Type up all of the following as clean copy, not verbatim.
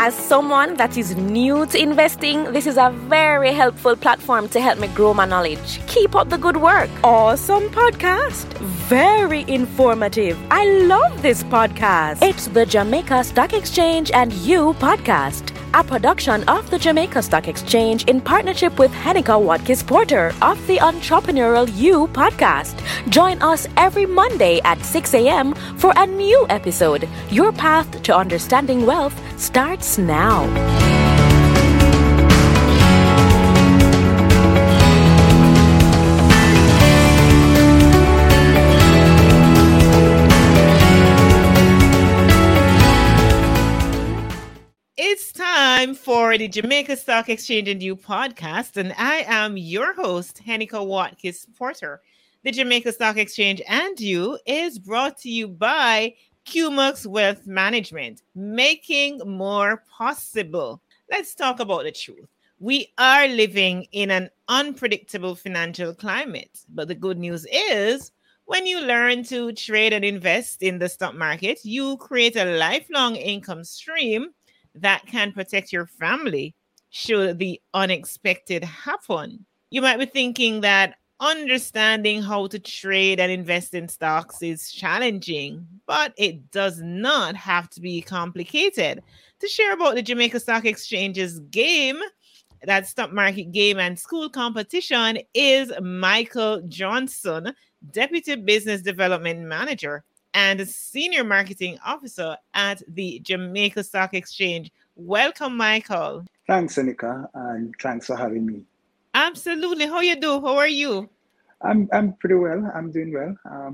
As someone that is new to investing, this is a very helpful platform to help me grow my knowledge. Keep up the good work. Awesome podcast. Very informative. I love this podcast. It's the Jamaica Stock Exchange and You podcast, a production of the Jamaica Stock Exchange in partnership with Henika Watkins Porter of the Entrepreneurial You podcast. Join us every Monday at 6 a.m. for a new episode. Your path to understanding wealth starts now. It's time for the Jamaica Stock Exchange and You podcast, and I am your host, Henika Watkins Porter. The Jamaica Stock Exchange and You is brought to you by QMUX Wealth Management, making more possible. Let's talk about the truth. We are living in an unpredictable financial climate, but the good news is when you learn to trade and invest in the stock market, you create a lifelong income stream that can protect your family should the unexpected happen. You might be thinking that understanding how to trade and invest in stocks is challenging, but it does not have to be complicated. To share about the Jamaica Stock Exchange's game, that stock market game and school competition, is Michael Johnson, Deputy Business Development Manager and Senior Marketing Officer at the Jamaica Stock Exchange. Welcome, Michael. Thanks, Henika, and thanks for having me. Absolutely. How you do? How are you? I'm pretty well. I'm doing well.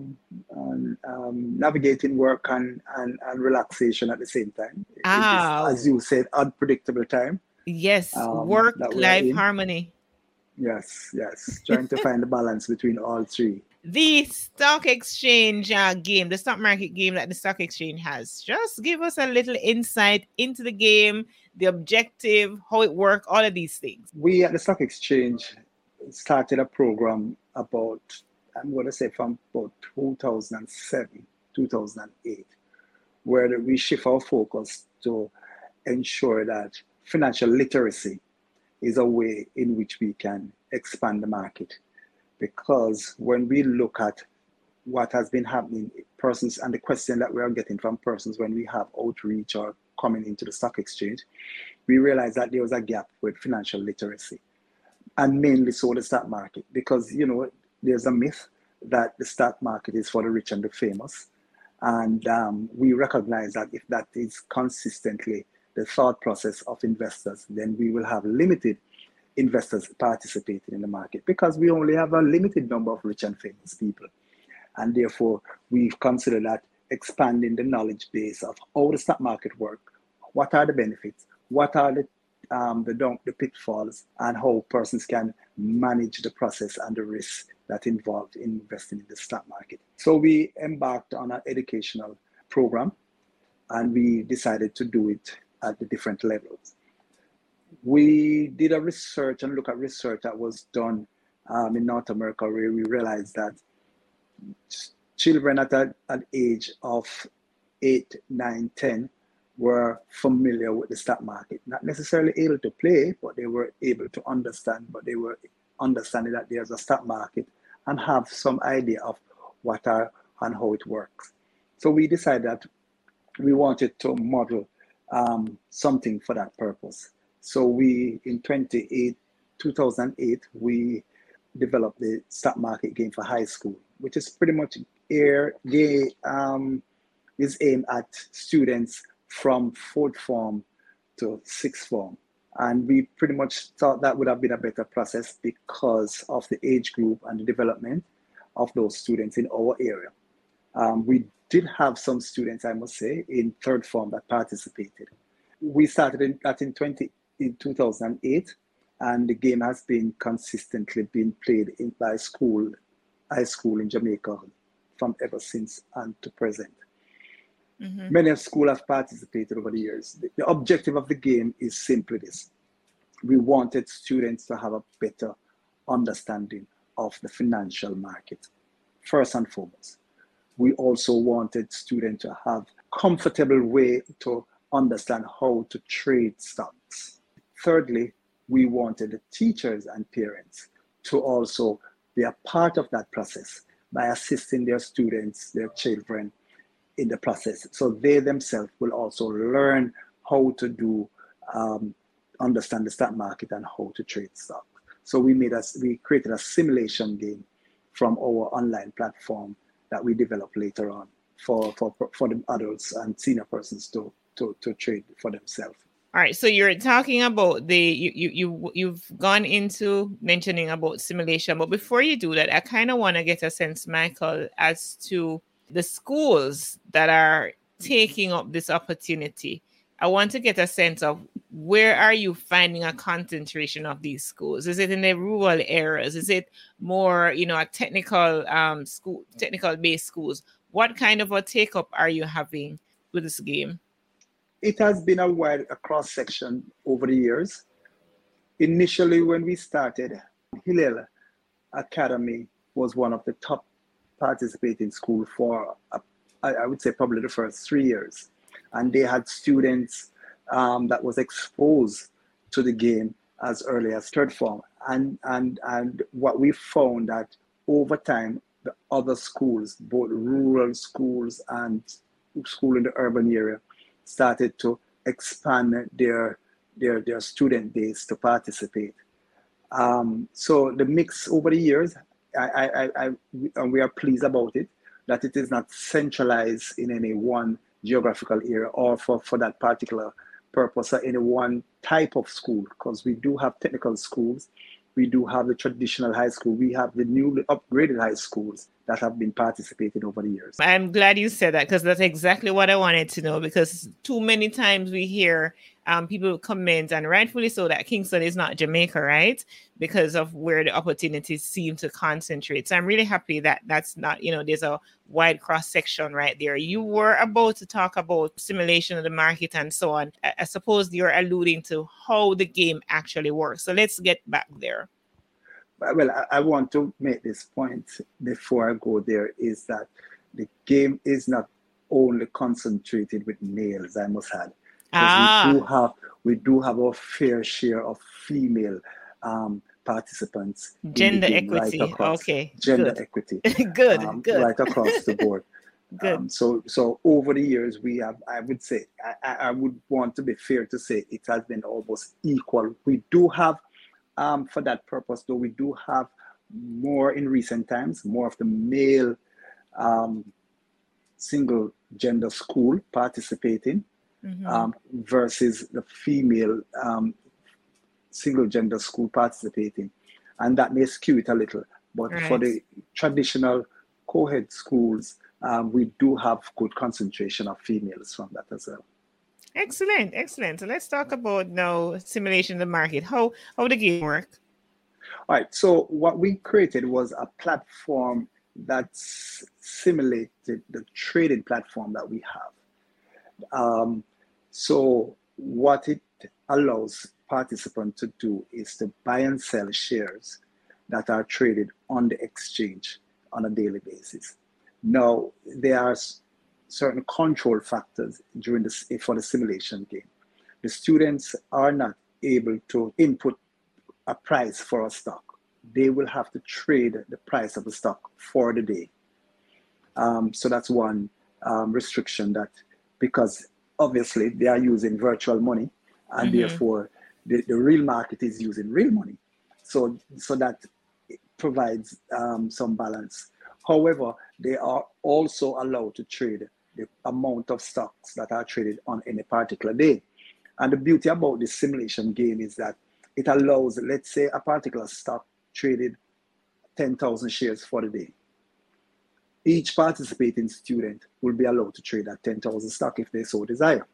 Navigating work and relaxation at the same time. It is, as you said, unpredictable time. Yes, work-life harmony. Yes. Trying to find the balance between all three. The stock exchange game, the stock market game that the stock exchange has. Just give us a little insight into the game, the objective, how it works, all of these things. We at the stock exchange started a program about, I'm going to say from about 2007, 2008, where we shift our focus to ensure that financial literacy is a way in which we can expand the market. Because when we look at what has been happening, persons, and the question that we are getting from persons when we have outreach or coming into the stock exchange, we realize that there was a gap with financial literacy, and mainly so the stock market. Because, there's a myth that the stock market is for the rich and the famous. And we recognize that if that is consistently the thought process of investors, then we will have limited investors participating in the market, because we only have a limited number of rich and famous people. And therefore, we've considered that expanding the knowledge base of how the stock market works, what are the benefits, what are the pitfalls, and how persons can manage the process and the risks that involved in investing in the stock market. So we embarked on an educational program, and we decided to do it at the different levels. We did a research and look at research that was done in North America, where we realized that children at an age of 8, 9, 10 were familiar with the stock market. Not necessarily able to play, but they were able to understand, but they were understanding that there's a stock market and have some idea of what are and how it works. So we decided that we wanted to model something for that purpose. So we, in 2008, we developed the stock market game for high school, which is pretty much is aimed at students from 4th form to 6th form. And we pretty much thought that would have been a better process because of the age group and the development of those students in our area. We did have some students, I must say, in 3rd form that participated. We started that in 2008, and the game has been consistently being played by high school in Jamaica from ever since and to present. Mm-hmm. Many of schools have participated over the years. The objective of the game is simply this. We wanted students to have a better understanding of the financial market, first and foremost. We also wanted students to have a comfortable way to understand how to trade stocks. Thirdly, we wanted the teachers and parents to also be a part of that process by assisting their students, their children in the process. So they themselves will also learn how to do, understand the stock market and how to trade stock. So we created a simulation game from our online platform that we developed later on for the adults and senior persons to trade for themselves. All right, so you're talking about you've gone into mentioning about simulation, but before you do that, I kind of want to get a sense, Michael, as to the schools that are taking up this opportunity. I want to get a sense of where are you finding a concentration of these schools? Is it in the rural areas? Is it more, a technical based schools? What kind of a take up are you having with this game? It has been a wide cross section over the years. Initially, when we started, Hillel Academy was one of the top participating schools for, I would say, probably the first 3 years. And they had students that was exposed to the game as early as third form. And what we found that over time, the other schools, both rural schools and school in the urban area, started to expand their student base to participate. So the mix over the years, and we are pleased about it, that it is not centralized in any one geographical area or for that particular purpose or any one type of school, because we do have technical schools, we do have the traditional high school, we have the newly upgraded high schools that have been participating over the years. I'm glad you said that, because that's exactly what I wanted to know, because too many times we hear people comment, and rightfully so, that Kingston is not Jamaica, right? Because of where the opportunities seem to concentrate. So I'm really happy that that's not, there's a wide cross section right there. You were about to talk about simulation of the market and so on. I suppose you're alluding to how the game actually works. So let's get back there. Well, I want to make this point before I go there, is that the game is not only concentrated with males, I must add. We do have a fair share of female participants. Gender equity. Right across. Okay. Gender equity. Good. Right across the board. Good. So over the years, we have, I would say, I would want to be fair to say it has been almost equal. We do have, for that purpose, though, we do have more in recent times, more of the male single gender school participating. Versus the female single gender school participating, and that may skew it a little. But for the traditional co-ed schools, we do have good concentration of females from that as well. Excellent. So let's talk about now simulation of the market. How the game work? All right. So what we created was a platform that simulated the trading platform that we have. So what it allows participants to do is to buy and sell shares that are traded on the exchange on a daily basis. Now, there are certain control factors for the simulation game. The students are not able to input a price for a stock. They will have to trade the price of the stock for the day. So that's one restriction, that because obviously they are using virtual money, and therefore the real market is using real money. So that provides some balance. However, they are also allowed to trade the amount of stocks that are traded on any particular day. And the beauty about this simulation game is that it allows, let's say, a particular stock traded 10,000 shares for the day. Each participating student will be allowed to trade that 10,000 stock if they so desire.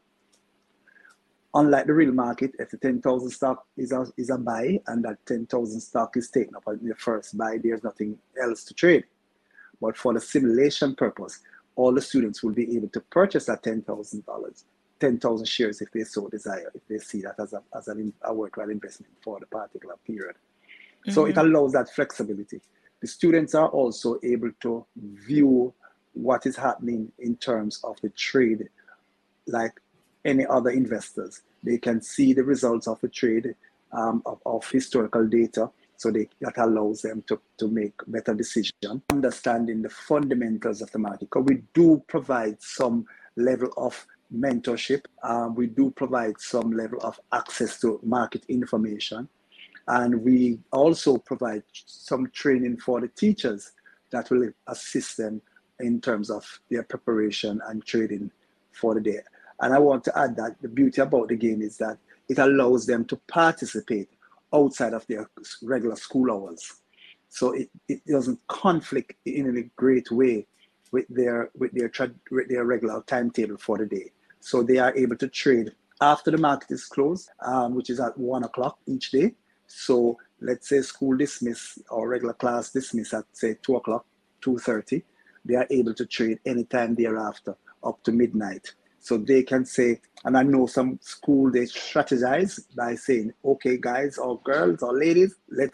Unlike the real market, if the 10,000 stock is a buy and that 10,000 stock is taken up in the first buy, there's nothing else to trade. But for the simulation purpose, all the students will be able to purchase that $10,000 shares if they so desire, if they see that as a worthwhile investment for the particular period. So it allows that flexibility. The students are also able to view what is happening in terms of the trade, like any other investors. They can see the results of the trade of historical data. So that allows them to make better decisions, understanding the fundamentals of the market. Because we do provide some level of mentorship. We do provide some level of access to market information. And we also provide some training for the teachers that will assist them in terms of their preparation and trading for the day. And I want to add that the beauty about the game is that it allows them to participate outside of their regular school hours. So it doesn't conflict in a great way with their regular timetable for the day. So they are able to trade after the market is closed, which is at 1 o'clock each day. So let's say school dismiss or regular class dismiss at say 2 o'clock, 2:30. They are able to trade anytime thereafter up to midnight. So they can say, and I know some school, they strategize by saying, okay, guys or girls or ladies,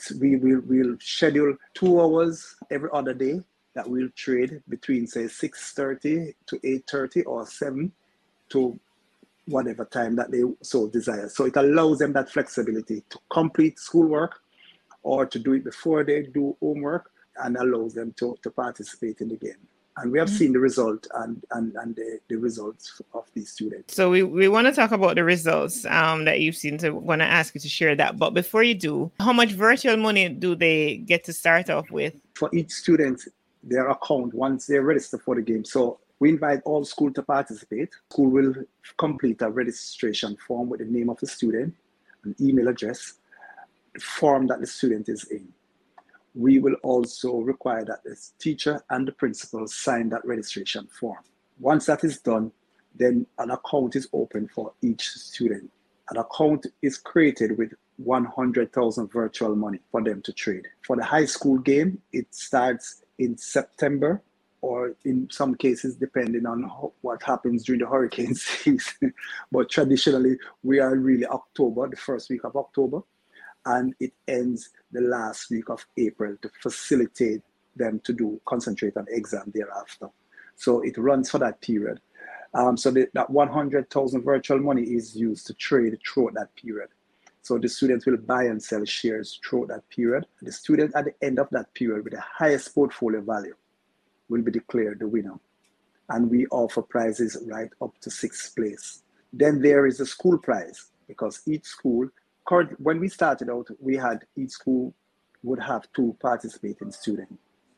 we'll schedule 2 hours every other day that we'll trade between say 6:30 to 8:30 or 7 to whatever time that they so desire. So it allows them that flexibility to complete schoolwork or to do it before they do homework, and allows them to participate in the game. And we have seen the result and the results of these students. So we want to talk about the results that you've seen. So I want to ask you to share that. But before you do, how much virtual money do they get to start off with? For each student, their account, once they register for the game. So we invite all school to participate. School will complete a registration form with the name of the student, an email address, the form that the student is in. We will also require that the teacher and the principal sign that registration form. Once that is done, then an account is open for each student. An account is created with 100,000 virtual money for them to trade. For the high school game, it starts in September, or in some cases, depending on what happens during the hurricane season. But traditionally, we are really October, the first week of October. And it ends the last week of April to facilitate them to concentrate on exam thereafter. So it runs for that period. So that 100,000 virtual money is used to trade throughout that period. So the students will buy and sell shares throughout that period. The student at the end of that period with the highest portfolio value will be declared the winner. And we offer prizes right up to 6th place. Then there is a school prize, because each school, when we started out, each school would have 2 participating students.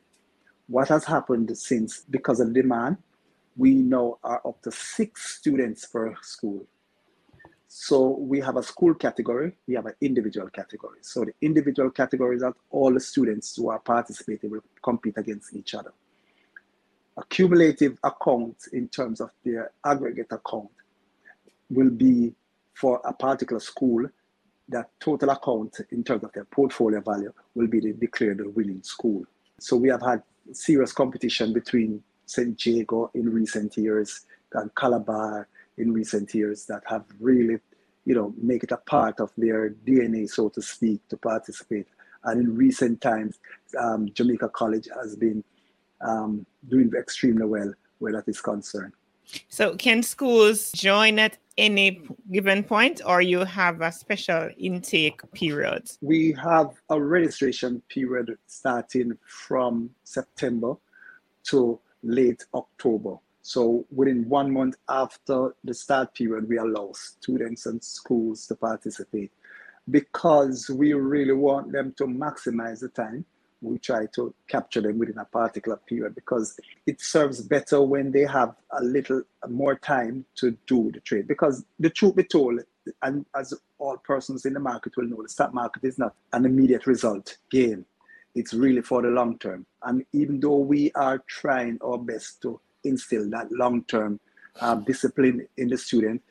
What has happened since, because of demand, we now are up to 6 students per school. So we have a school category, we have an individual category. So the individual category is that all the students who are participating will compete against each other. A cumulative account in terms of their aggregate account will be for a particular school. That total account in terms of their portfolio value will be declared the winning school. So we have had serious competition between St. Jago in recent years and Calabar in recent years that have really, make it a part of their DNA, so to speak, to participate. And in recent times, Jamaica College has been doing extremely well where that is concerned. So can schools join at any given point, or you have a special intake period? We have a registration period starting from September to late October. So within 1 month after the start period, we allow students and schools to participate. Because we really want them to maximize the time, we try to capture them within a particular period, because it serves better when they have a little more time to do the trade. Because the truth be told, and as all persons in the market will know, the stock market is not an immediate result gain. It's really for the long term. And even though we are trying our best to instill that long-term discipline in the student,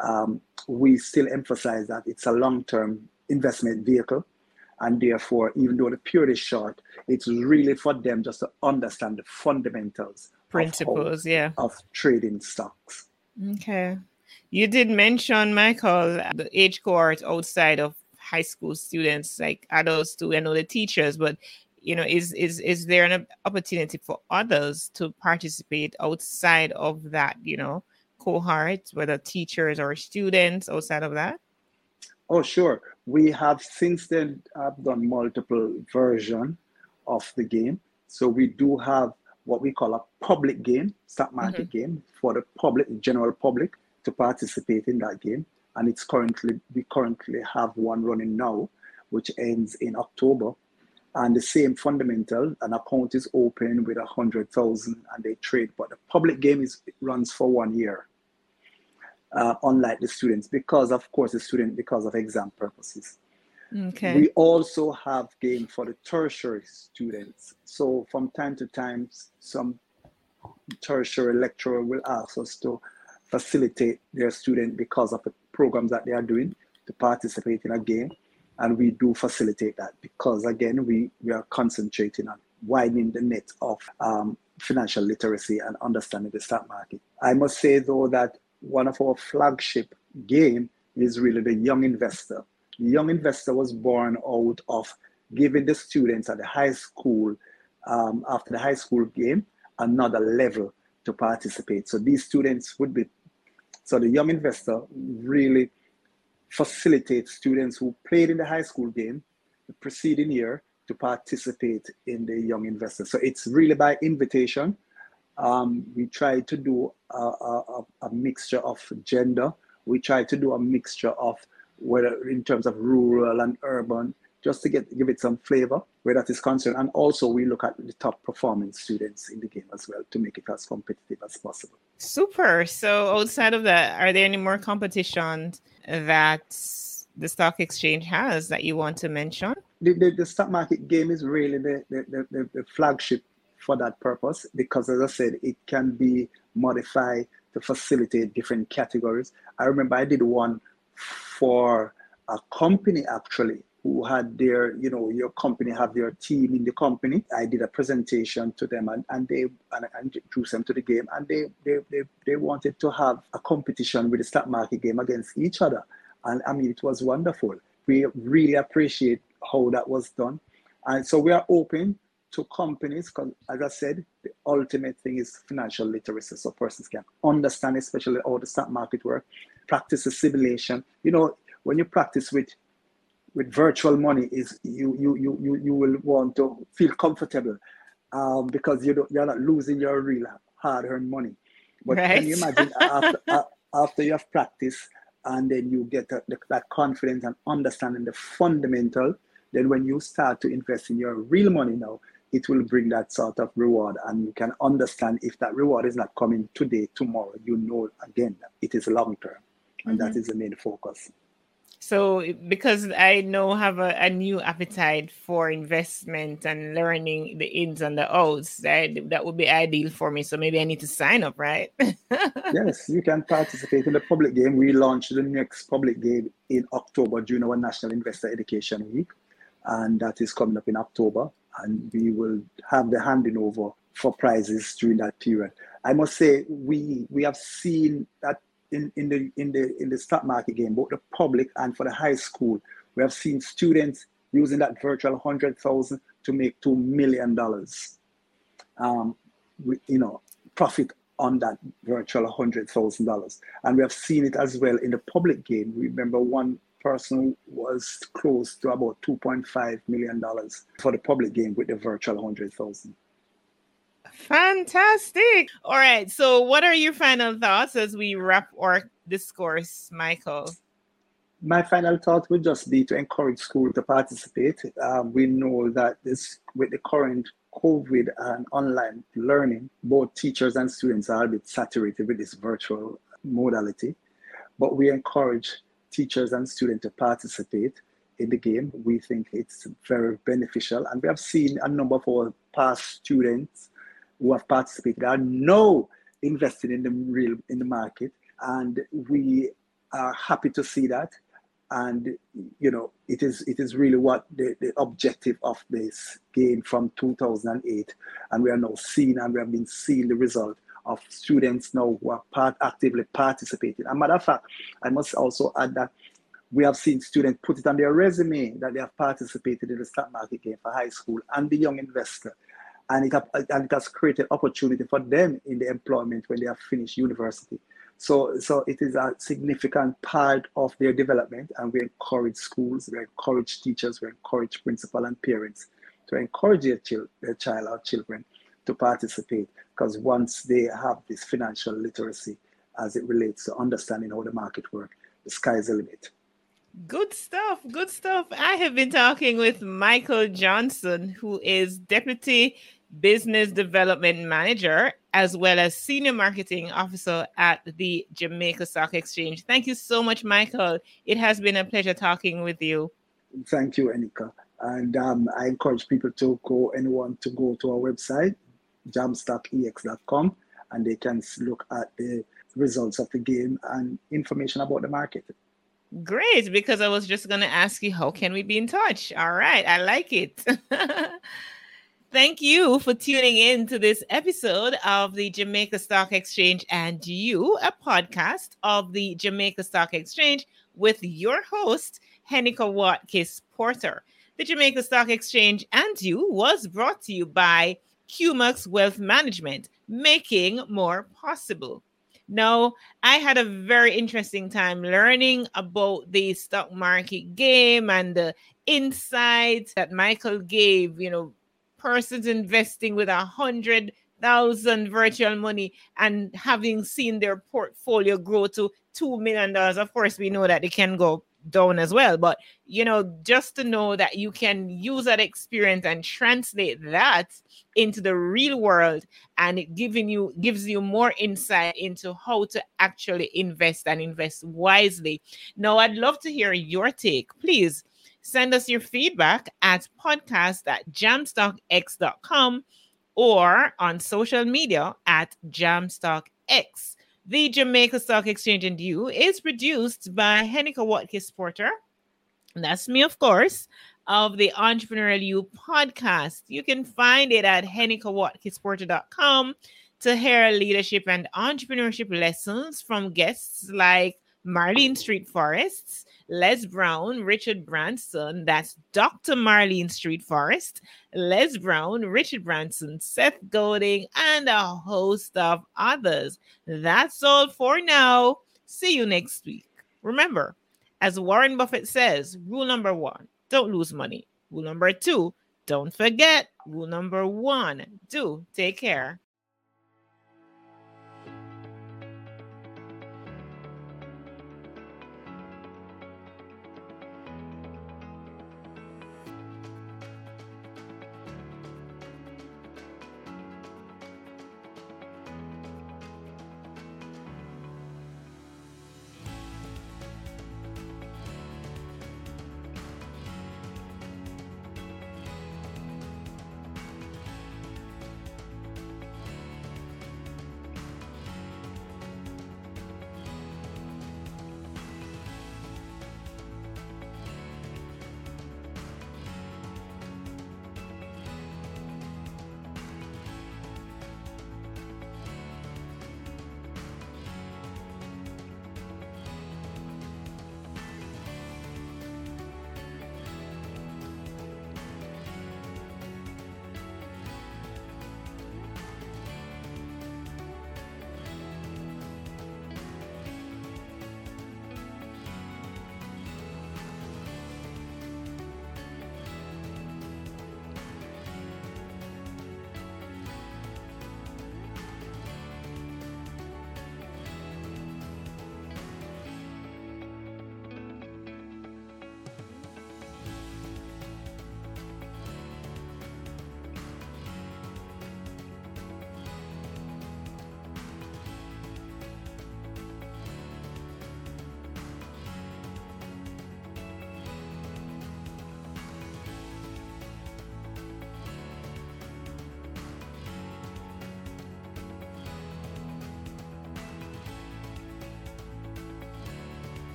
we still emphasize that it's a long-term investment vehicle. And therefore, even though the period is short, it's really for them just to understand the fundamentals, principles, of trading stocks. Okay. You did mention, Michael, the age cohort outside of high school students, like adults too, I know the teachers, but is there an opportunity for others to participate outside of that, cohort, whether teachers or students outside of that? Oh, sure. We have since then done multiple versions of the game. So we do have what we call a public game, stock market game for the public, general public to participate in that game. And we currently have one running now, which ends in October. And the same fundamental, an account is open with 100,000 and they trade, but the public game runs for 1 year. Unlike the students, because of exam purposes. Okay. We also have game for the tertiary students. So from time to time, some tertiary lecturer will ask us to facilitate their student because of the programs that they are doing to participate in a game. And we do facilitate that because, again, we are concentrating on widening the net of financial literacy and understanding the stock market. I must say, though, that one of our flagship game is really the Young Investor. The Young Investor was born out of giving the students at the high school, after the high school game, another level to participate. So these students so the Young Investor really facilitates students who played in the high school game the preceding year to participate in the Young Investor. So it's really by invitation. We try to do a mixture of gender. We try to do a mixture of whether in terms of rural and urban, just to give it some flavor where that is concerned. And also we look at the top performing students in the game as well to make it as competitive as possible. Super. So outside of that, are there any more competitions that the stock exchange has that you want to mention? The stock market game is really the flagship for that purpose, because as I said, it can be modified to facilitate different categories. I remember I did one for a company actually who had their, your company have their team in the company. I did a presentation to them and they introduced them to the game, and they wanted to have a competition with the stock market game against each other. And I mean, it was wonderful. We really appreciate how that was done. And so we are open to companies, because as I said, the ultimate thing is financial literacy, so persons can understand especially how the stock market works, practice the simulation. When you practice with virtual money, is you will want to feel comfortable because you're not losing your real hard-earned money. But right. Can you imagine after you have practiced and then you get that confidence and understanding the fundamental, then when you start to invest in your real money now, it will bring that sort of reward, and you can understand if that reward is not coming today, tomorrow, again, it is long term, and that is the main focus. So because I now have a new appetite for investment and learning the ins and the outs, that would be ideal for me. So maybe I need to sign up, right? Yes, you can participate in the public game. We launched the next public game in October during our National Investor Education Week, and that is coming up in October. And we will have the handing over for prizes during that period. I must say, we have seen that in the stock market game, both the public and for the high school, we have seen students using that virtual 100,000 to make $2 million. Profit on that virtual $100,000, and we have seen it as well in the public game. Remember, one person was close to about $2.5 million for the public game with the virtual 100,000. Fantastic. All right. So what are your final thoughts as we wrap our discourse, Michael? My final thought would just be to encourage school to participate. We know that with the current COVID and online learning, both teachers and students are a bit saturated with this virtual modality, but we encourage teachers and students to participate in the game. We think it's very beneficial, and we have seen a number of our past students who have participated are now invested in the market, and we are happy to see that. And it is really what the objective of this game from 2008, and we are now seeing, and we have been seeing the result of students now who are actively participating. As a matter of fact, I must also add that we have seen students put it on their resume that they have participated in the stock market game for high school and the Young Investor. And it has created opportunity for them in the employment when they have finished university. So it is a significant part of their development, and we encourage schools, we encourage teachers, we encourage principal and parents to encourage their child or children to participate, because once they have this financial literacy as it relates to understanding how the market works, the sky's the limit. Good stuff. Good stuff. I have been talking with Michael Johnson, who is Deputy Business Development Manager, as well as Senior Marketing Officer at the Jamaica Stock Exchange. Thank you so much, Michael. It has been a pleasure talking with you. Thank you, Anika. And I encourage people to go to our website, jamstockex.com, and they can look at the results of the game and information about the market. Great, because I was just going to ask you, how can we be in touch? All right, I like it. Thank you for tuning in to this episode of the Jamaica Stock Exchange and You, a podcast of the Jamaica Stock Exchange with your host, Henika Watkis Porter. The Jamaica Stock Exchange and You was brought to you by QMAX Wealth Management, making more possible. Now, I had a very interesting time learning about the stock market game and the insights that Michael gave, persons investing with 100,000 virtual money and having seen their portfolio grow to $2 million. Of course, we know that it can go down as well, but just to know that you can use that experience and translate that into the real world, and it gives you more insight into how to actually invest and invest wisely. Now, I'd love to hear your take. Please send us your feedback at podcast@jamstockx.com or on social media at jamstockx. The Jamaica Stock Exchange and You is produced by Henika Watkis Porter. That's me, of course, of the Entrepreneurial You podcast. You can find it at henikawatkisporter.com to hear leadership and entrepreneurship lessons from guests like Marlene Street Forests, Les Brown, Richard Branson, that's Dr. Marlene Street Forest, Les Brown, Richard Branson, Seth Golding, and a host of others. That's all for now. See you next week. Remember, as Warren Buffett says, rule number 1, don't lose money. Rule number 2, don't forget. Rule number 1, do take care.